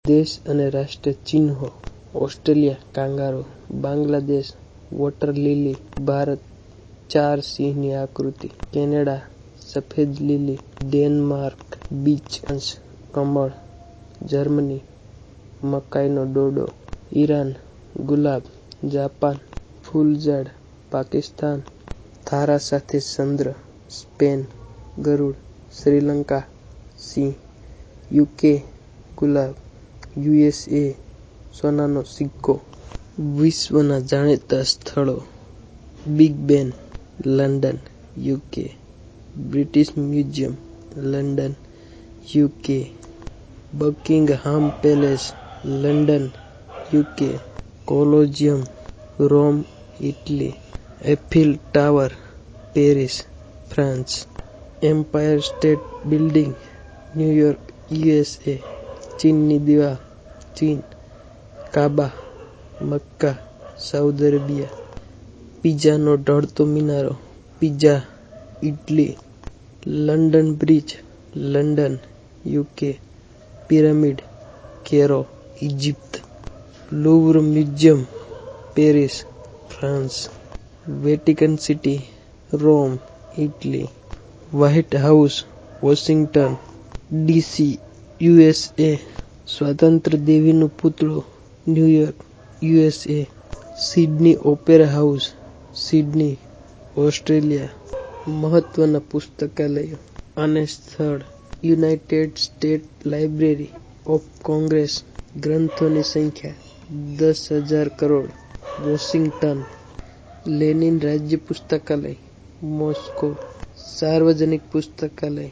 દેશ અને રાષ્ટ્રીય ચિહ્નો: Australia kangaroo, Bangladesh water lily, Bharat 4 સિંહની આકૃતિ, કેનેડા સફેદ લીલી, ડેનમાર્ક બીચ હંસ કમળ, જર્મની મકાઈનો ડોડો, ઈરાન ગુલાબ, જાપાન ફૂલઝાડ, પાકિસ્તાન તારા સાથે ચંદ્ર, સ્પેન ગરુડ, શ્રીલંકા સિંહ, યુકે ગુલાબ, યુએસએ સોનાનો સિક્કો. વિશ્વના જાણીતા સ્થળો: Big Ben, London, UK, British Museum, London, UK, Buckingham Palace, London, UK, Colosseum, Rome, Italy, Eiffel Tower, Paris, France, Empire State Building, New York, USA, ચીનની દિવાલ, ચીન, કાબા, મક્કા, સાઉદી અરેબિયા, પીઝાનો ઢળતો મિનારો, Pisa, Italy, London Bridge, London, UK, pyramid, Cairo, Egypt, Louvre museum, Paris, France, Vatican City, Rome, Italy, White House, Washington DC, USA, સ્વાતંત્ર્ય દેવીનું પૂતળું, New York, USA, Sydney Opera House, Sydney, Australia. મહત્વના પુસ્તકાલયો અને સ્થળ: United States library of Congress, ગ્રંથોની સંખ્યા 10,000 crore, Washington. Lenin રાજ્ય પુસ્તકાલય, મોસ્કો. સાર્વજનિક પુસ્તકાલય,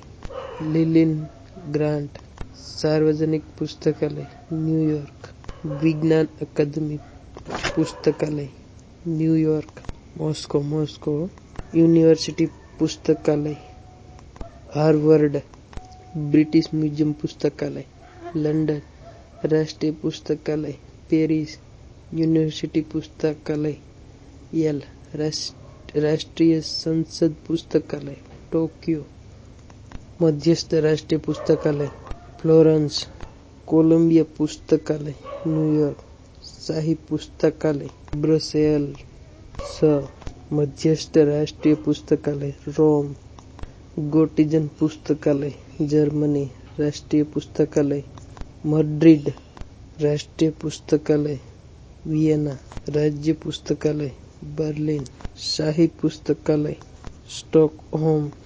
લીનિનગ્રાડ. સાર્વજનિક પુસ્તકાલય, ન્યૂયોર્ક. વિજ્ઞાન અકાદમિ પુસ્તકાલય, ન્યૂયોર્ક, મોસ્કો. યુનિવર્સિટી પુસ્તકાલય, હાર્વર્ડ. બ્રિટિશ મ્યુઝિયમ પુસ્તકાલય, લંડન. રાષ્ટ્રીય પુસ્તકાલય, પેરિસ. યુનિવર્સિટી પુસ્તકાલય, યેલ. રાષ્ટ્રીય સંસદ પુસ્તકાલય, ટોક્યો. મધ્યસ્થ રાષ્ટ્રીય પુસ્તકાલય, ફ્લોરન્સ. કોલંબિયા પુસ્તકાલય, ન્યૂયોર્ક. શાહી પુસ્તકાલય, બ્રસેલ્સ. મધ્યસ્થ રાષ્ટ્રીય પુસ્તકાલય, રોમ. ગોટિઝન પુસ્તકાલય, જર્મની. રાષ્ટ્રીય પુસ્તકાલય, મડ્રિડ. રાષ્ટ્રીય પુસ્તકાલય, વિયેના. રાજ્ય પુસ્તકાલય, બર્લિન. શાહી પુસ્તકાલય, સ્ટોકહોમ.